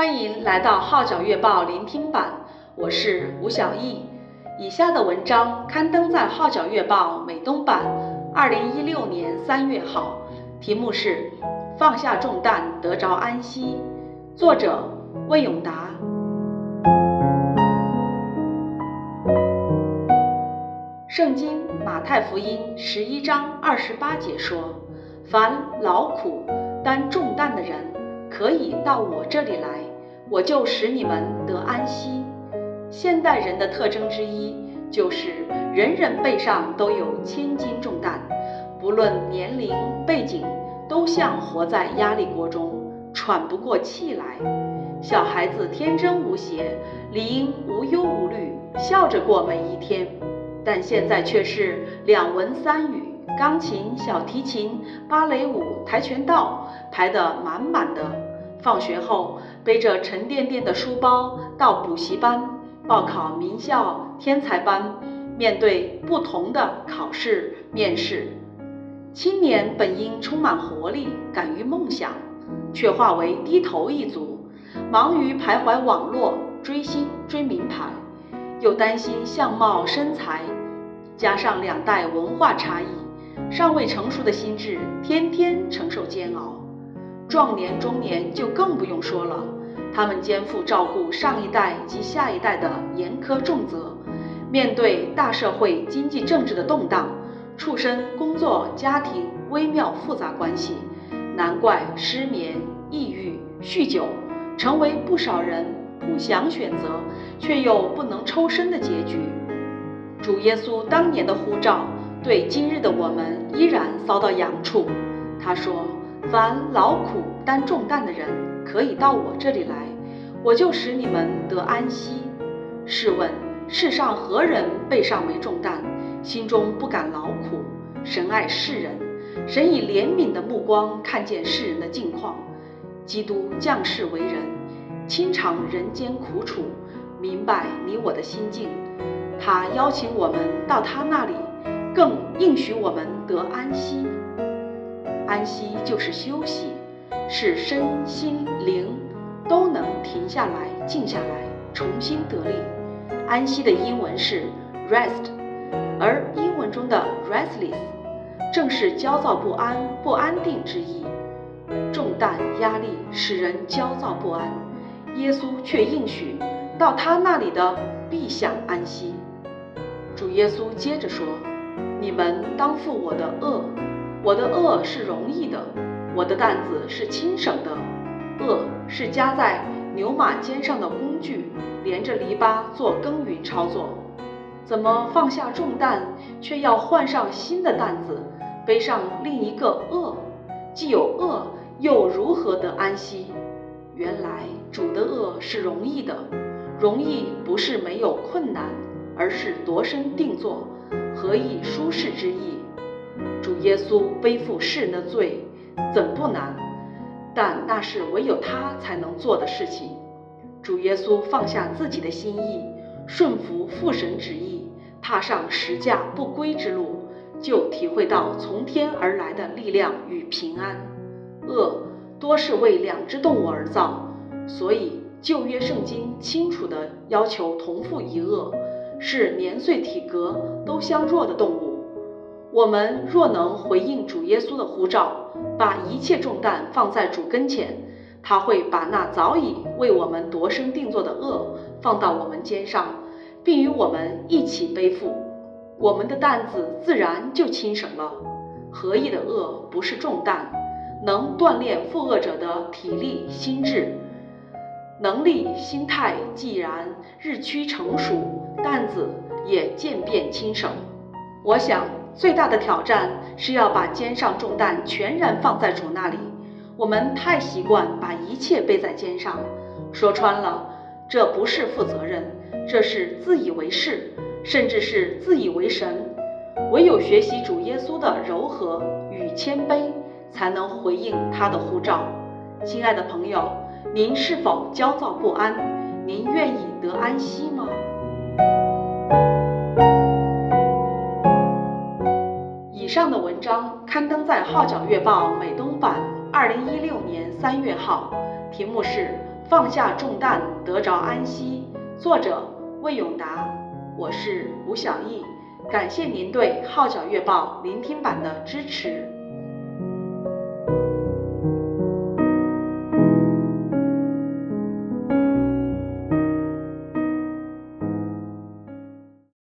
欢迎来到《号角月报》聆听版，我是吴小艺。以下的文章刊登在《号角月报》美东版2016年3月号，题目是《放下重担得着安息》，作者魏永达。圣经马太福音11章28节说：凡劳苦担重担的人，可以到我这里来，我就使你们得安息。现代人的特征之一就是人人背上都有千斤重担，不论年龄背景，都像活在压力锅中，喘不过气来。小孩子天真无邪，理应无忧无虑，笑着过每一天，但现在却是2文3语，钢琴、小提琴、芭蕾舞、跆拳道排得满满的。放学后背着沉甸甸的书包到补习班报考名校天才班，面对不同的考试面试。青年本应充满活力，敢于梦想，却化为低头一族，忙于徘徊网络，追星追名牌，又担心相貌身材，加上2代文化差异，尚未成熟的心智天天承受煎熬。壮年中年就更不用说了，他们肩负照顾上一代及下一代的严苛重责，面对大社会经济政治的动荡，畜生工作家庭微妙复杂关系，难怪失眠、抑郁、酗酒成为不少人不想选择却又不能抽身的结局。主耶稣当年的呼召对今日的我们依然搔到痒处。他说：凡劳苦担重担的人，可以到我这里来，我就使你们得安息。试问世上何人背上没重担，心中不感劳苦？神爱世人，神以怜悯的目光看见世人的境况。基督降世为人，亲尝人间苦楚，明白你我的心境。他邀请我们到他那里，更应许我们得安息。安息就是休息，使身心灵都能停下来、静下来，重新得力。安息的英文是 rest， 而英文中的 restless 正是焦躁不安、不安定之意。重担压力使人焦躁不安，耶稣却应许到他那里的必享安息。主耶稣接着说：你们当负我的轭，我的轭是容易的，我的担子是轻省的。轭是加在牛马肩上的工具，连着篱笆做耕耘操作。怎么放下重担，却要换上新的担子，背上另一个轭？既有轭，又如何得安息？原来主的轭是容易的，容易不是没有困难，而是度身定做，何以舒适之意？主耶稣背负世人的罪，怎不难？但那是唯有他才能做的事情。主耶稣放下自己的心意，顺服父神旨意，踏上十架不归之路，就体会到从天而来的力量与平安。轭多是为2只动物而造，所以旧约圣经清楚地要求同负一轭，是年岁体格都相若的动物。我们若能回应主耶稣的呼召，把一切重担放在主跟前，他会把那早已为我们度身定做的轭放到我们肩上，并与我们一起背负，我们的担子自然就轻省了。合一的轭不是重担，能锻炼负轭者的体力、心智、能力、心态，既然日趋成熟，担子也渐变轻省。我想最大的挑战是要把肩上重担全然放在主那里。我们太习惯把一切背在肩上，说穿了，这不是负责任，这是自以为是，甚至是自以为神。唯有学习主耶稣的柔和与谦卑，才能回应他的呼召。亲爱的朋友，您是否焦躁不安？您愿意得安息吗？以上的文章刊登在《号角月报》美东版2016年3月号，题目是《 放下重担，得着安息。作者魏永达，我是吴小艺，感谢您对《号角月报》聆听版的支持。